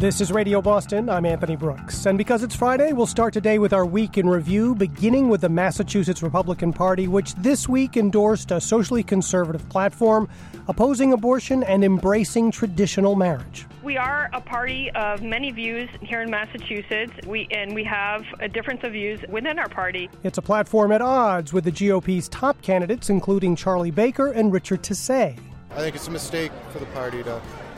This is Radio Boston. I'm Anthony Brooks. And because it's Friday, we'll start today with our week in review, beginning with the Massachusetts Republican Party, which this week endorsed a socially conservative platform opposing abortion and embracing traditional marriage. We are a party of many views here in Massachusetts, and we have a difference of views within our party. It's a platform at odds with the GOP's top candidates, including Charlie Baker and Richard Tassay. I think it's a mistake for the party to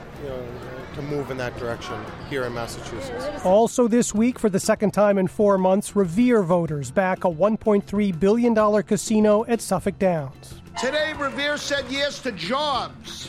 move in that direction here in Massachusetts. Also this week, for the second time in 4 months, Revere voters back a $1.3 billion casino at Suffolk Downs. Today, Revere said yes to jobs.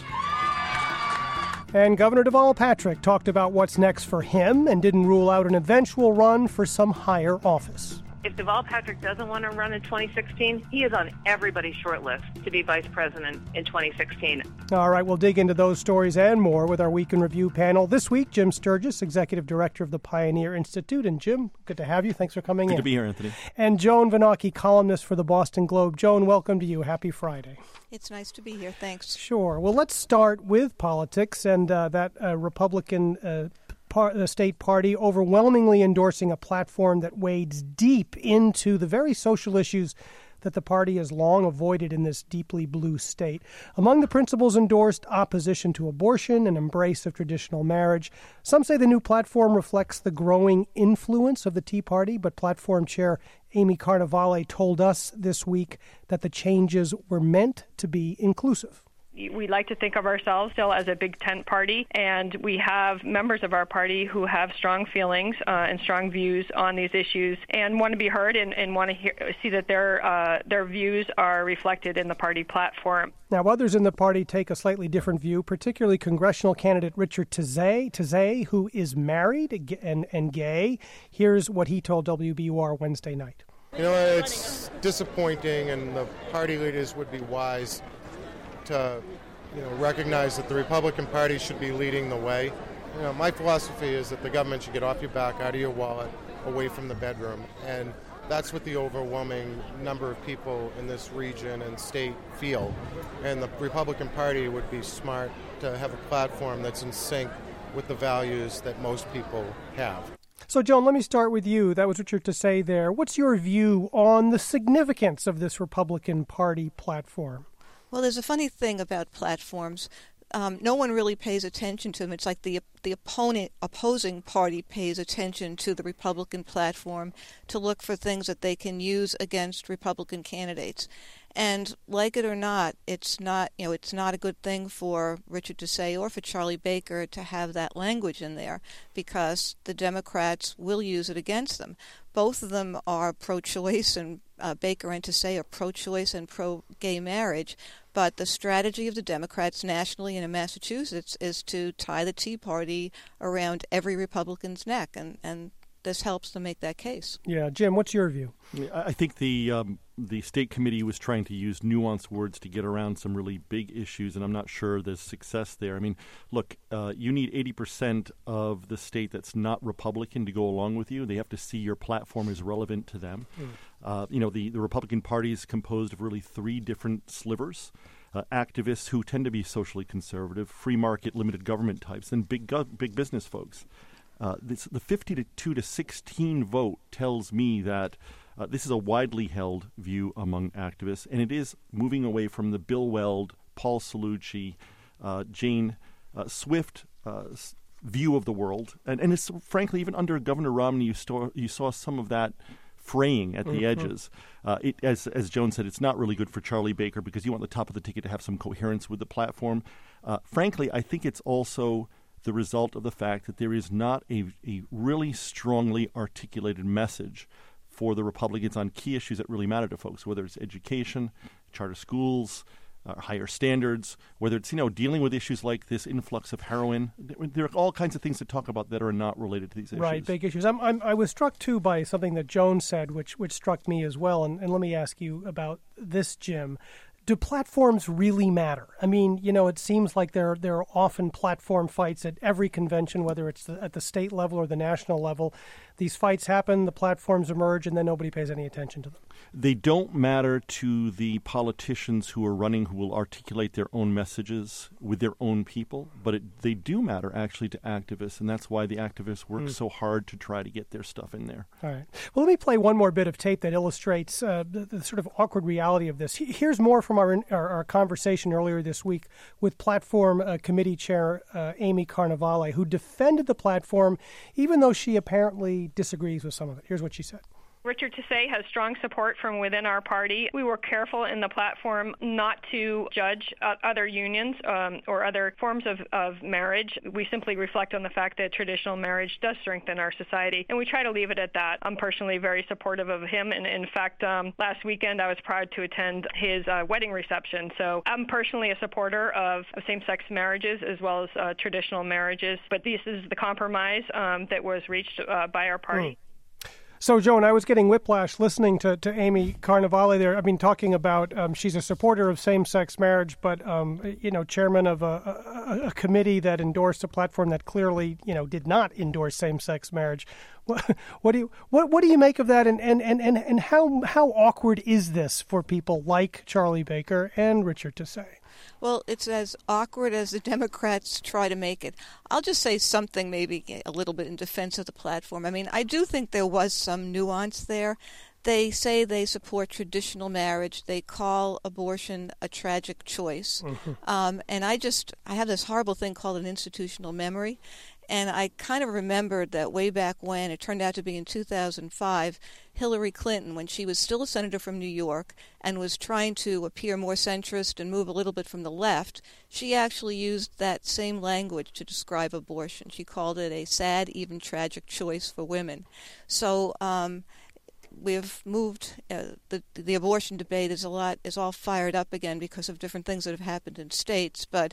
And Governor Deval Patrick talked about what's next for him and didn't rule out an eventual run for some higher office. If Deval Patrick doesn't want to run in 2016, he is on everybody's short list to be vice president in 2016. All right, we'll dig into those stories and more with our Week in Review panel. This week, Jim Sturgis, Executive Director of the Pioneer Institute. And Jim, good to have you. Thanks for coming in. Good to be here, Anthony. And Joan Vanocchi, columnist for the Boston Globe. Joan, welcome to you. Happy Friday. It's nice to be here. Thanks. Sure. Well, let's start with politics and that Republican the state party overwhelmingly endorsing a platform that wades deep into the very social issues that the party has long avoided in this deeply blue state. Among the principles endorsed, opposition to abortion and embrace of traditional marriage. Some say the new platform reflects the growing influence of the Tea Party, but platform chair Amy Carnevale told us this week that the changes were meant to be inclusive. We like to think of ourselves still as a big tent party, and we have members of our party who have strong feelings and strong views on these issues and want to be heard and want to see that their views are reflected in the party platform. Now, others in the party take a slightly different view, particularly congressional candidate Richard Tassay, who is married and gay. Here's what he told WBUR Wednesday night. It's disappointing, and the party leaders would be wise to recognize that the Republican Party should be leading the way. My philosophy is that the government should get off your back, out of your wallet, away from the bedroom. And that's what the overwhelming number of people in this region and state feel. And the Republican Party would be smart to have a platform that's in sync with the values that most people have. So, Joan, let me start with you. That was Richard Tassay there. What's your view on the significance of this Republican Party platform? Well, there's a funny thing about platforms. No one really pays attention to them. It's like the opposing party pays attention to the Republican platform to look for things that they can use against Republican candidates. And like it or not, it's not a good thing for Richard Tassay or for Charlie Baker to have that language in there, because the Democrats will use it against them. Both of them are pro-choice, and Baker and Tassay are pro-choice and pro-gay marriage. But the strategy of the Democrats nationally and in Massachusetts is to tie the Tea Party around every Republican's neck, and this helps to make that case. Yeah, Jim, what's your view? I think the state committee was trying to use nuanced words to get around some really big issues, and I'm not sure there's success there. I mean, look, you need 80% of the state that's not Republican to go along with you. They have to see your platform is relevant to them. The Republican Party is composed of really three different slivers. Activists who tend to be socially conservative, free market, limited government types, and big business folks. The 52 to 16 vote tells me that this is a widely held view among activists, and it is moving away from the Bill Weld, Paul Cellucci, Jane Swift view of the world. And it's, frankly, even under Governor Romney, you saw some of that fraying at the edges. As Joan said, it's not really good for Charlie Baker because you want the top of the ticket to have some coherence with the platform. Frankly, I think it's also the result of the fact that there is not a really strongly articulated message for the Republicans on key issues that really matter to folks, whether it's education, charter schools, higher standards, whether it's dealing with issues like this influx of heroin. There are all kinds of things to talk about that are not related to these issues. Right, big issues. I was struck too by something that Joan said, which struck me as well. And let me ask you about this, Jim. do platforms really matter? I mean, it seems like there are often platform fights at every convention, whether it's at the state level or the national level. These fights happen, the platforms emerge, and then nobody pays any attention to them. They don't matter to the politicians who are running, who will articulate their own messages with their own people, but they do matter actually to activists, and that's why the activists work so hard to try to get their stuff in there. All right. Well, let me play one more bit of tape that illustrates the sort of awkward reality of this. Here's more from our conversation earlier this week with Platform Committee Chair Amy Carnevale, who defended the platform even though she apparently disagrees with some of it. Here's what she said. Richard Tassé has strong support from within our party. We were careful in the platform not to judge other unions or other forms of marriage. We simply reflect on the fact that traditional marriage does strengthen our society, and we try to leave it at that. I'm personally very supportive of him, and in fact, last weekend I was proud to attend his wedding reception. So I'm personally a supporter of same-sex marriages as well as traditional marriages, but this is the compromise that was reached by our party. So, Joan, I was getting whiplash listening to Amy Carnevale there. I mean, talking about she's a supporter of same-sex marriage, but, chairman of a committee that endorsed a platform that clearly, did not endorse same-sex marriage. What do you make of that, and how awkward is this for people like Charlie Baker and Richard Tassé? Well, it's as awkward as the Democrats try to make it. I'll just say something maybe a little bit in defense of the platform. I mean, I do think there was some nuance there. They say they support traditional marriage. They call abortion a tragic choice. Mm-hmm. And I have this horrible thing called an institutional memory. And I kind of remembered that way back when, it turned out to be in 2005, Hillary Clinton, when she was still a senator from New York and was trying to appear more centrist and move a little bit from the left, she actually used that same language to describe abortion. She called it a sad, even tragic choice for women. So we've moved, the abortion debate is all fired up again because of different things that have happened in states, but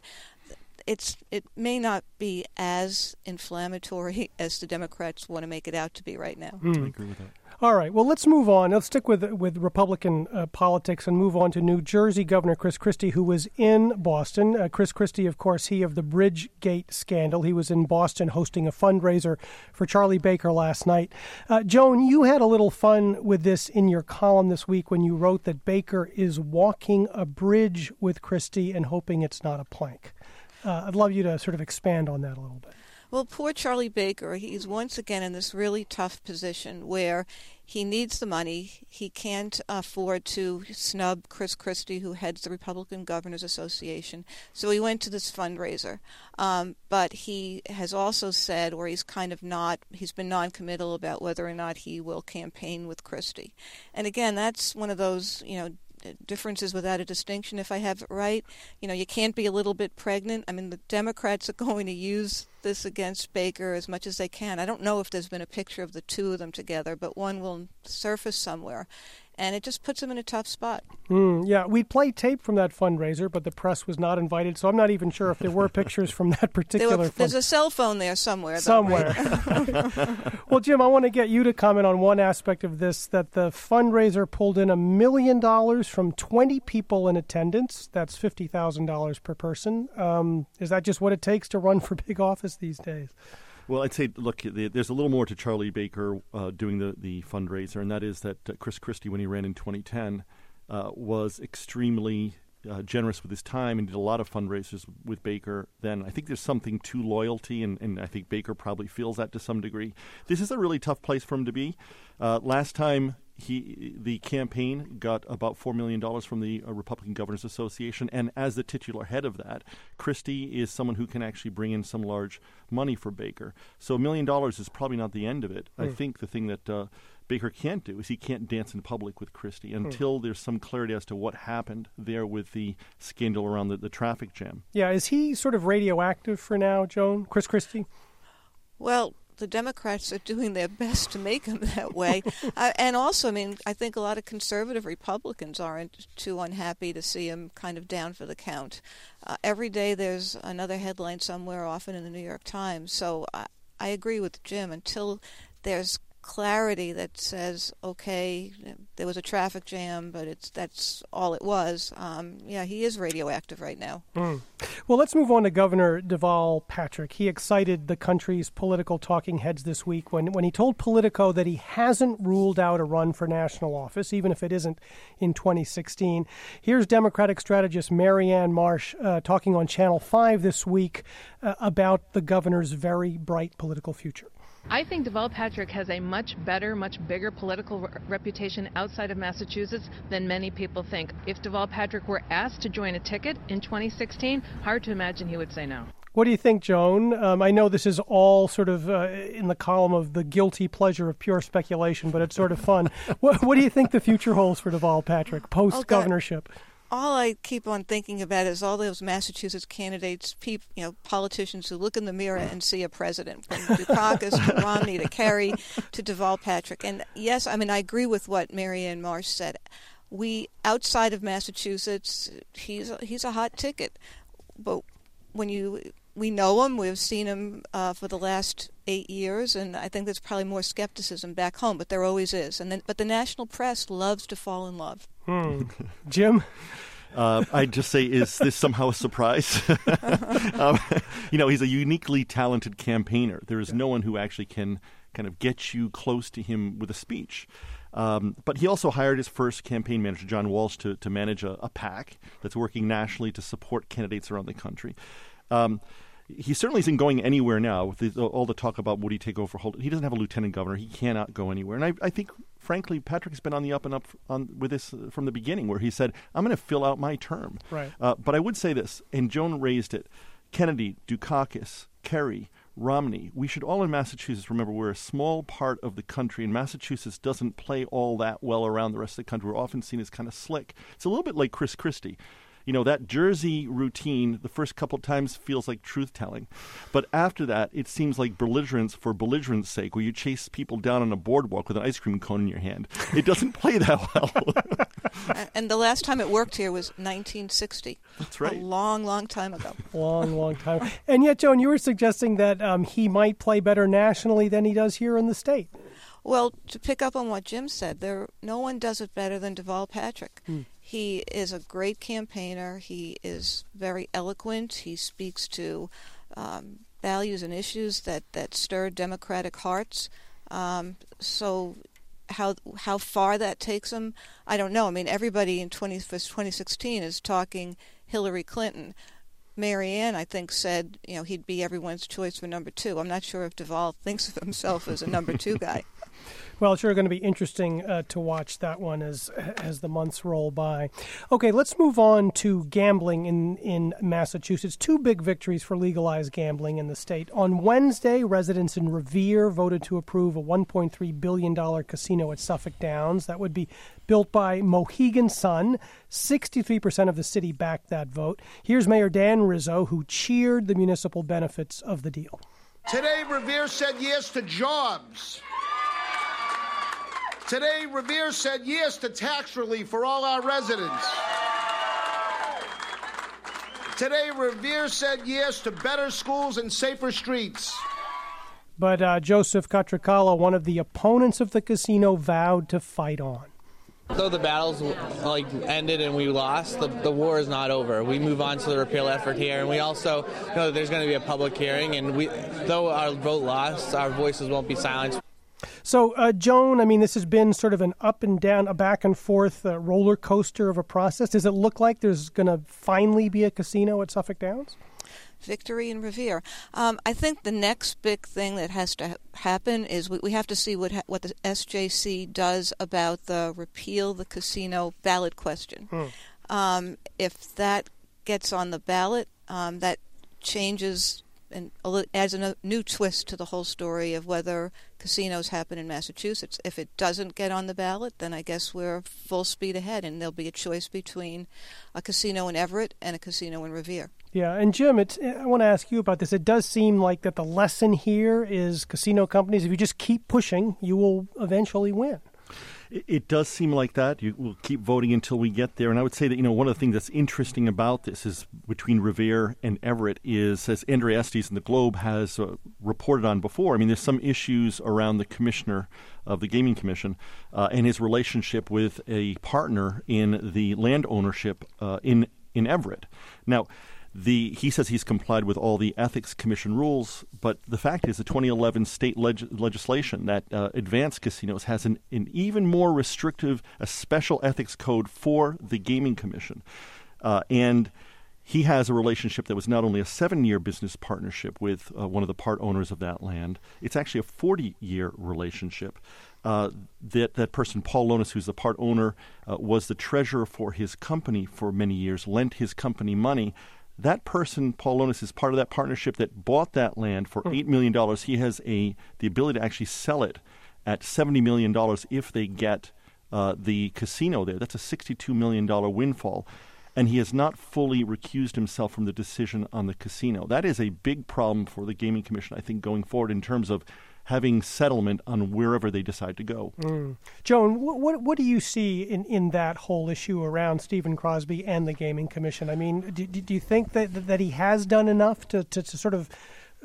it may not be as inflammatory as the Democrats want to make it out to be right now. I agree with that. All right. Well, let's move on. Let's stick with Republican politics and move on to New Jersey Governor Chris Christie, who was in Boston. Chris Christie, of course, he of the Bridgegate scandal. He was in Boston hosting a fundraiser for Charlie Baker last night. Joan, you had a little fun with this in your column this week when you wrote that Baker is walking a bridge with Christie and hoping it's not a plank. I'd love you to sort of expand on that a little bit. Well, poor Charlie Baker, he's once again in this really tough position where he needs the money. He can't afford to snub Chris Christie, who heads the Republican Governors Association. So he went to this fundraiser. But he has also said, or he's been non-committal about whether or not he will campaign with Christie. And again, that's one of those, differences without a distinction, if I have it right. You can't be a little bit pregnant. I mean, the Democrats are going to use this against Baker as much as they can. I don't know if there's been a picture of the two of them together, but one will surface somewhere. And it just puts him in a tough spot. Yeah, we played tape from that fundraiser, but the press was not invited, so I'm not even sure if there were pictures from that particular There's a cell phone there somewhere. Right? Well, Jim, I want to get you to comment on one aspect of this, that the fundraiser pulled in $1 million from 20 people in attendance. That's $50,000 per person. Is that just what it takes to run for big office these days? Well, I'd say, look, there's a little more to Charlie Baker doing the fundraiser, and that is that Chris Christie, when he ran in 2010, was extremely generous with his time and did a lot of fundraisers with Baker then. I think there's something to loyalty, and I think Baker probably feels that to some degree. This is a really tough place for him to be. Last time, the campaign got about $4 million from the Republican Governors Association, and as the titular head of that, Christie is someone who can actually bring in some large money for Baker. So $1 million is probably not the end of it. I think the thing that Baker can't do is he can't dance in public with Christie until there's some clarity as to what happened there with the scandal around the traffic jam. Yeah, is he sort of radioactive for now, Joan, Chris Christie? Well, the Democrats are doing their best to make him that way. And also, I mean, I think a lot of conservative Republicans aren't too unhappy to see him kind of down for the count. Every day there's another headline somewhere, often in the New York Times. So I agree with Jim. Until there's clarity that says, okay, there was a traffic jam, but that's all it was. He is radioactive right now. Well, let's move on to Governor Deval Patrick. He excited the country's political talking heads this week when he told Politico that he hasn't ruled out a run for national office, even if it isn't in 2016. Here's Democratic strategist Marianne Marsh talking on Channel 5 this week about the governor's very bright political future. I think Deval Patrick has a much better, much bigger political reputation outside of Massachusetts than many people think. If Deval Patrick were asked to join a ticket in 2016, hard to imagine he would say no. What do you think, Joan? I know this is all sort of in the column of the guilty pleasure of pure speculation, but it's sort of fun. What do you think the future holds for Deval Patrick post-governorship? All I keep on thinking about is all those Massachusetts candidates, politicians who look in the mirror and see a president, from Dukakis to Romney to Kerry to Deval Patrick. And yes, I agree with what Marianne Marsh said. Outside of Massachusetts, he's a hot ticket. But we know him, we've seen him for the last 8 years, and I think there's probably more skepticism back home, but there always is. But the national press loves to fall in love. Jim? I'd just say, is this somehow a surprise? He's a uniquely talented campaigner. There is no one who actually can kind of get you close to him with a speech. But he also hired his first campaign manager, John Walsh, to manage a PAC that's working nationally to support candidates around the country. He certainly isn't going anywhere now with all the talk about would he take over for Holden. He doesn't have a lieutenant governor. He cannot go anywhere. And I think, frankly, Patrick's been on the up and up with this from the beginning, where he said, I'm going to fill out my term. Right. But I would say this, and Joan raised it, Kennedy, Dukakis, Kerry, Romney, we should all in Massachusetts remember we're a small part of the country, and Massachusetts doesn't play all that well around the rest of the country. We're often seen as kind of slick. It's a little bit like Chris Christie. That Jersey routine, the first couple of times feels like truth-telling. But after that, it seems like belligerence for belligerence' sake, where you chase people down on a boardwalk with an ice cream cone in your hand. It doesn't play that well. And the last time it worked here was 1960. That's right. A long, long time ago. Long time. And yet, Joan, you were suggesting that he might play better nationally than he does here in the state. Well, to pick up on what Jim said, no one does it better than Deval Patrick. He is a great campaigner. He is very eloquent. He speaks to values and issues that stir Democratic hearts. So how far that takes him, I don't know. Everybody in 2016 is talking Hillary Clinton. Marianne, I think, said he'd be everyone's choice for number 2. I'm not sure if Deval thinks of himself as a number 2 guy. Well, it's sure going to be interesting to watch that one as the months roll by. Okay, let's move on to gambling in Massachusetts. 2 big victories for legalized gambling in the state. On Wednesday, residents in Revere voted to approve a $1.3 billion casino at Suffolk Downs. That would be built by Mohegan Sun. 63% of the city backed that vote. Here's Mayor Dan Rizzo, who cheered the municipal benefits of the deal. Today, Revere said yes to jobs. Today, Revere said yes to tax relief for all our residents. Today, Revere said yes to better schools and safer streets. But Joseph Catricalo, one of the opponents of the casino, vowed to fight on. Though the battles ended and we lost, the war is not over. We move on to the repeal effort here, and we also know that there's going to be a public hearing, and though our vote lost, our voices won't be silenced. So, Joan, this has been sort of an up and down, a back and forth roller coaster of a process. Does it look like there's going to finally be a casino at Suffolk Downs? Victory in Revere. I think the next big thing that has to happen is we have to see what the SJC does about the repeal the casino ballot question. If that gets on the ballot, that changes and adds a new twist to the whole story of whether casinos happen in Massachusetts. If it doesn't get on the ballot, then I guess we're full speed ahead, and there'll be a choice between a casino in Everett and a casino in Revere. Yeah, and Jim, I want to ask you about this. It does seem like that the lesson here is casino companies, if you just keep pushing, you will eventually win. It does seem like that. We'll keep voting until we get there. And I would say that, one of the things that's interesting about this is between Revere and Everett is, as Andrea Estes in the Globe has reported on before, there's some issues around the commissioner of the Gaming Commission and his relationship with a partner in the land ownership in Everett. Now, he says he's complied with all the Ethics Commission rules, but the fact is the 2011 state legislation that advanced casinos has an even more restrictive, a special ethics code for the Gaming Commission. And he has a relationship that was not only a 7-year business partnership with one of the part owners of that land, it's actually a 40-year relationship. That person, Paul Lonis, who's the part owner, was the treasurer for his company for many years, lent his company money. That person, Paul Lonis, is part of that partnership that bought that land for $8 million. He has the ability to actually sell it at $70 million if they get the casino there. That's a $62 million windfall. And he has not fully recused himself from the decision on the casino. That is a big problem for the Gaming Commission, I think, going forward in terms of having settlement on wherever they decide to go. Joan, what do you see in that whole issue around Stephen Crosby and the Gaming Commission? Do you think that he has done enough to sort of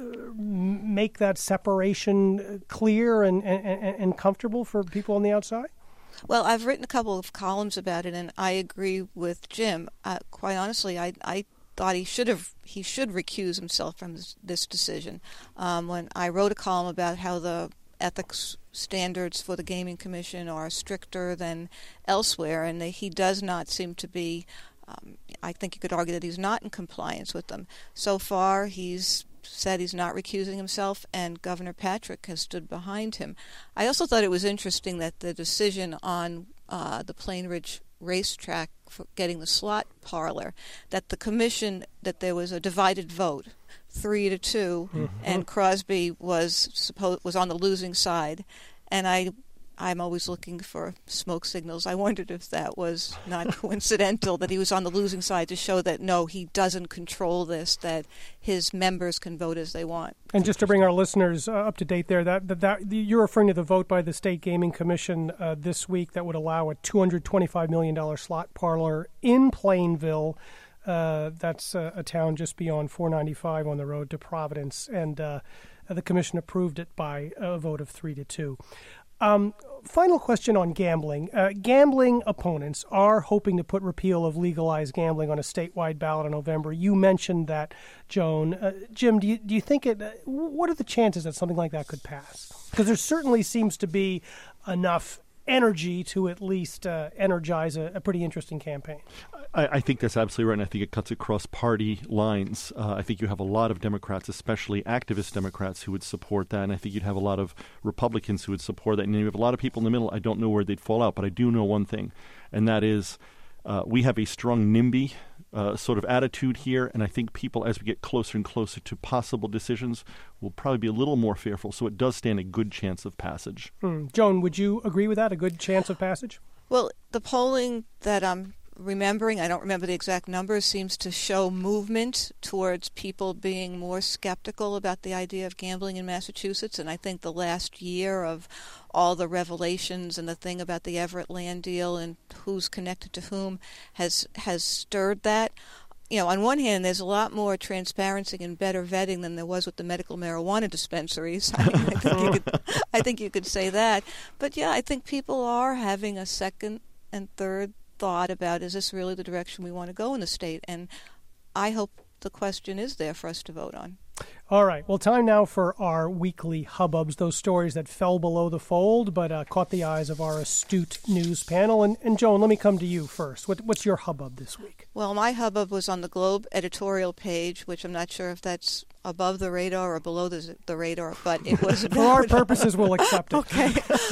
make that separation clear and comfortable for people on the outside? Well, I've written a couple of columns about it, and I agree with Jim. Quite honestly, I thought he should recuse himself from this decision. When I wrote a column about how the ethics standards for the Gaming Commission are stricter than elsewhere, and he does not seem to be, I think you could argue that he's not in compliance with them. So far, he's said he's not recusing himself, and Governor Patrick has stood behind him. I also thought it was interesting that the decision on the Plainridge racetrack for getting the slot parlor, that the commission, that there was a divided vote, 3-2, and Crosby was on the losing side. And I'm always looking for smoke signals. I wondered if that was not coincidental, that he was on the losing side to show that, no, he doesn't control this, that his members can vote as they want. And just to bring our listeners up to date there, that you're referring to the vote by the State Gaming Commission this week that would allow a $225 million slot parlor in Plainville. That's a town just beyond 495 on the road to Providence. And the commission approved it by a vote of 3-2. Final question on gambling. Gambling opponents are hoping to put repeal of legalized gambling on a statewide ballot in November. You mentioned that, Joan. Jim, do you think what are the chances that something like that could pass? Because there certainly seems to be enough energy to at least energize a pretty interesting campaign. I think that's absolutely right, and I think it cuts across party lines. I think you have a lot of Democrats, especially activist Democrats, who would support that, and I think you'd have a lot of Republicans who would support that, and you have a lot of people in the middle. I don't know where they'd fall out, but I do know one thing, and that is we have a strong NIMBY sort of attitude here, and I think people, as we get closer and closer to possible decisions, will probably be a little more fearful, so it does stand a good chance of passage. Joan, would you agree with that, a good chance of passage? Well, the polling that I'm remembering, I don't remember the exact numbers, seems to show movement towards people being more skeptical about the idea of gambling in Massachusetts, and I think the last year of all the revelations and the thing about the Everett land deal and who's connected to whom has stirred that. On one hand, there's a lot more transparency and better vetting than there was with the medical marijuana dispensaries. I think you could say that. But yeah, I think people are having a second and third thought about, is this really the direction we want to go in the state? And I hope the question is there for us to vote on. All right. Well, time now for our weekly hubbubs, those stories that fell below the fold but caught the eyes of our astute news panel. And Joan, let me come to you first. What's your hubbub this week? Well, my hubbub was on the Globe editorial page, which I'm not sure if that's above the radar or below the radar, but it was for our purposes, we'll accept it. Okay.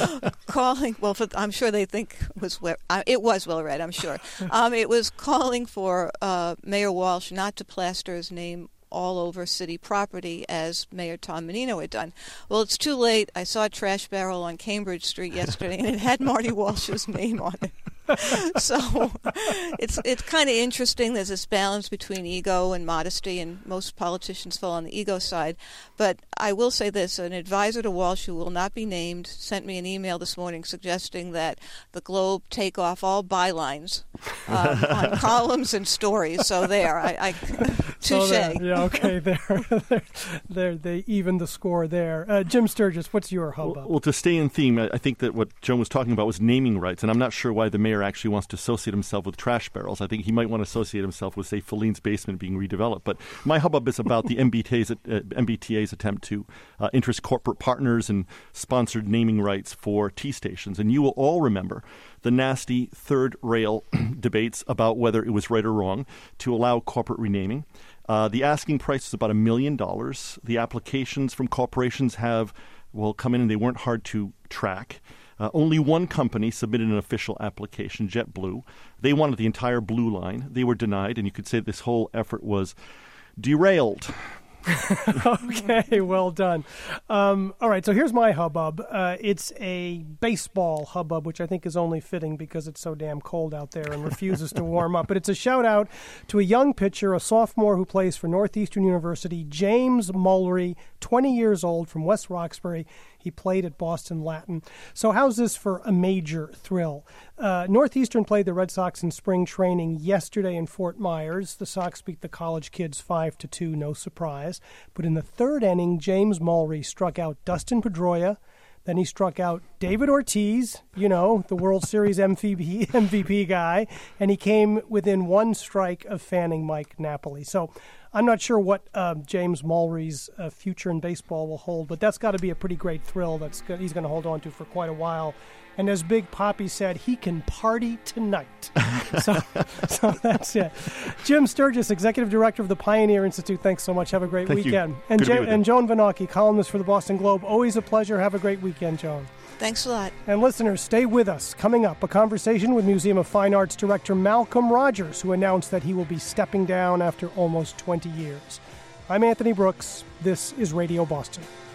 I'm sure they think it was well read, I'm sure. It was calling for Mayor Walsh not to plaster his name all over city property as Mayor Tom Menino had done. Well, it's too late. I saw a trash barrel on Cambridge Street yesterday, and it had Marty Walsh's name on it. So it's kind of interesting. There's this balance between ego and modesty, and most politicians fall on the ego side. But I will say this, an advisor to Walsh, who will not be named, sent me an email this morning suggesting that the Globe take off all bylines on columns and stories. So there, I touche. Yeah, okay, they evened the score there. Jim Sturgis, what's your hubbub? Well, to stay in theme, I think that what Joan was talking about was naming rights, and I'm not sure why the mayor actually wants to associate himself with trash barrels. I think he might want to associate himself with, say, Feline's basement being redeveloped. But my hubbub is about the MBTA's attempt to interest corporate partners in sponsored naming rights for T stations. And you will all remember the nasty third rail debates about whether it was right or wrong to allow corporate renaming. The asking price is about $1 million. The applications from corporations have come in, and they weren't hard to track. Only one company submitted an official application, JetBlue. They wanted the entire Blue Line. They were denied, and you could say this whole effort was derailed. Okay, well done. All right, so here's my hubbub. It's a baseball hubbub, which I think is only fitting because it's so damn cold out there and refuses to warm up. But it's a shout-out to a young pitcher, a sophomore who plays for Northeastern University, James Mulry, 20 years old, from West Roxbury. He played at Boston Latin. So how's this for a major thrill? Northeastern played the Red Sox in spring training yesterday in Fort Myers. The Sox beat the college kids 5-2, no surprise. But in the third inning, James Mulry struck out Dustin Pedroia. Then he struck out David Ortiz, the World Series MVP guy, and he came within one strike of fanning Mike Napoli. So I'm not sure what James Mulry's future in baseball will hold, but that's got to be a pretty great thrill he's going to hold on to for quite a while. And as Big Papi said, he can party tonight. So that's it. Jim Sturgis, Executive Director of the Pioneer Institute, thanks so much. Have a great weekend. And Joan Vanocchi, columnist for the Boston Globe. Always a pleasure. Have a great weekend, Joan. Thanks a lot. And listeners, stay with us. Coming up, a conversation with Museum of Fine Arts Director Malcolm Rogers, who announced that he will be stepping down after almost 20 years. I'm Anthony Brooks. This is Radio Boston.